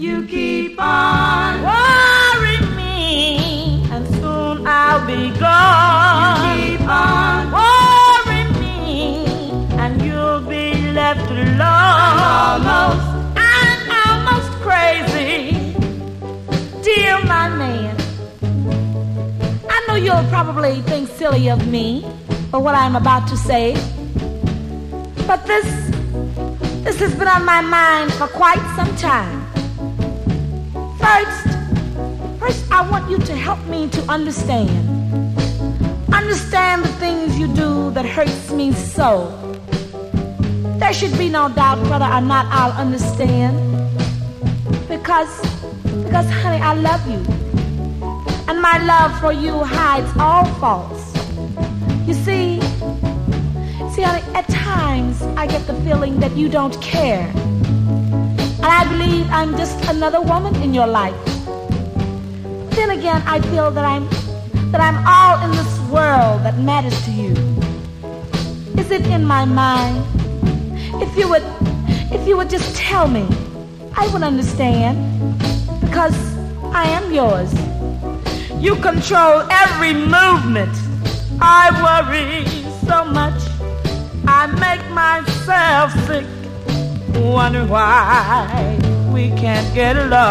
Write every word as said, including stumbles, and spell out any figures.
You keep on worrying me, and soon I'll be gone. You keep on worrying me, and you'll be left alone. I'm almost, I'm almost crazy, dear my man. I know you'll probably think silly of me for what I'm about to say, but this, this has been on my mind for quite some time. First, first I want you to help me to understand. Understand the things you do that hurts me so. There should be no doubt whether or not I'll understand. Because, because honey, I love you. And my love for you hides all faults. You see, see honey, at times I get the feeling that you don't care. And I believe I'm just another woman in your life. Then again, I feel that I'm that I'm all in this world that matters to you. Is it in my mind? If you would, if you would just tell me, I would understand. Because I am yours. You control every movement. I worry so much, I make myself sick. Wonder why we can't get along.